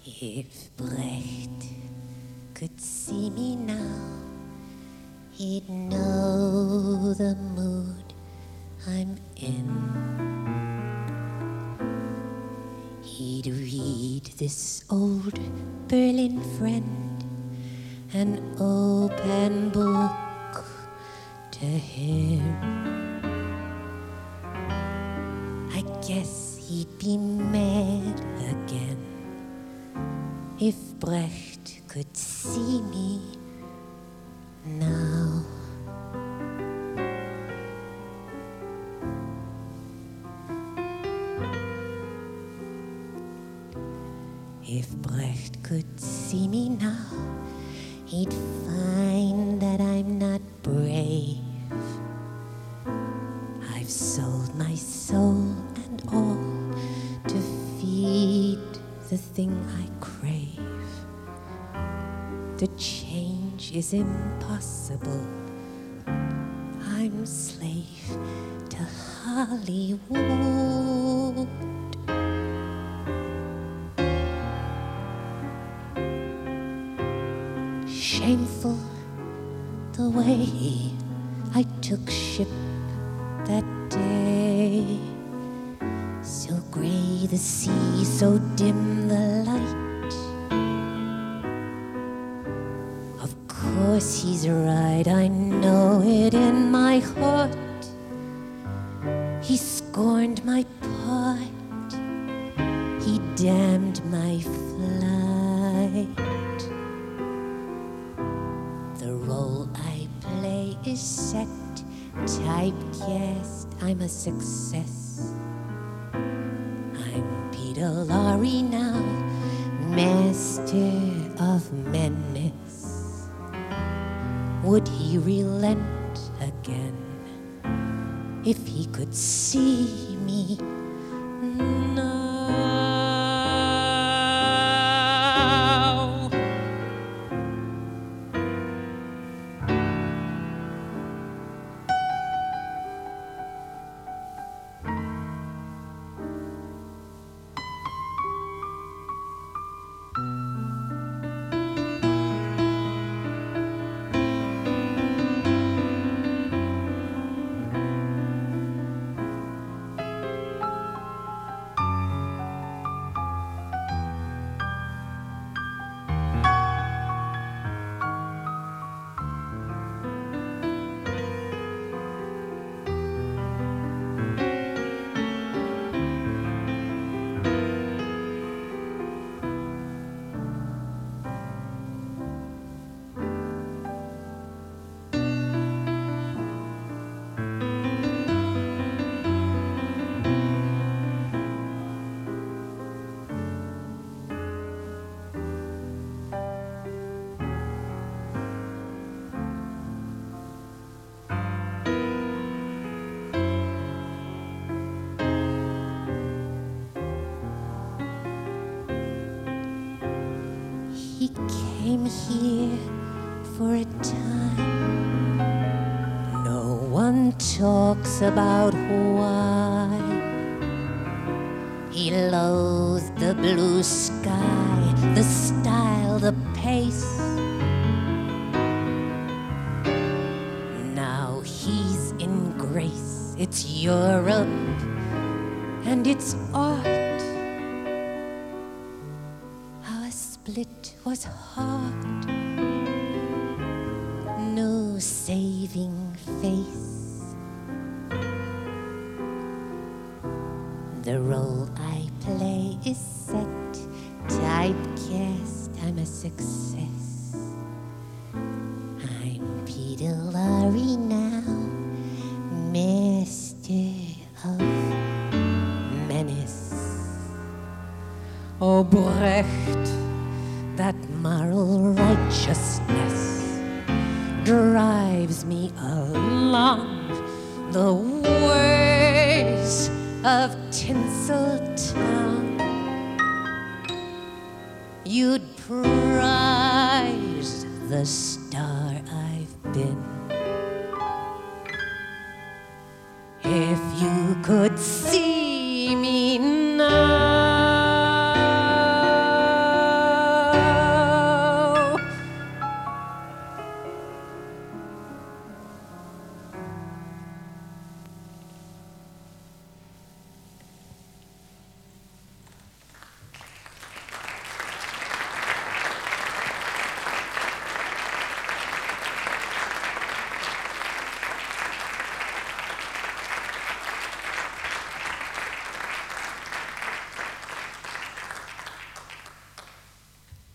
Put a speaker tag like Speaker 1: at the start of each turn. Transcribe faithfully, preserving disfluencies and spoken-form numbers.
Speaker 1: If Brecht could see me now, he'd know the mood I'm in. He'd read this old Berlin friend, an open book to him. I guess he'd be mad again if Brecht could see me now. If Brecht could see me now, he'd find that I'm not brave. I've sold my soul and all to feed the thing I crave. The change is impossible. I'm slave to Hollywood. Shameful the way I took ship that day. So gray the sea, so dim the light. Of course he's right, I know it in my heart. He scorned my part, he damned my flight. The role I play is set, typecast, I'm a success. I'm Peter Lorre now, master of menace. Would he relent again if he could see me now? He came here for a time. No one talks about why. He loathed the blue sky, the style, the pace. Now he's in grace. It's Europe and it's art. Split was hard. No saving face. The role I play is set, typecast, I'm a success. I'm Peter Lorre now, master of menace. Oh, Brecht, that moral righteousness drives me along the ways of Tinseltown. You'd prize the star I've been if you could see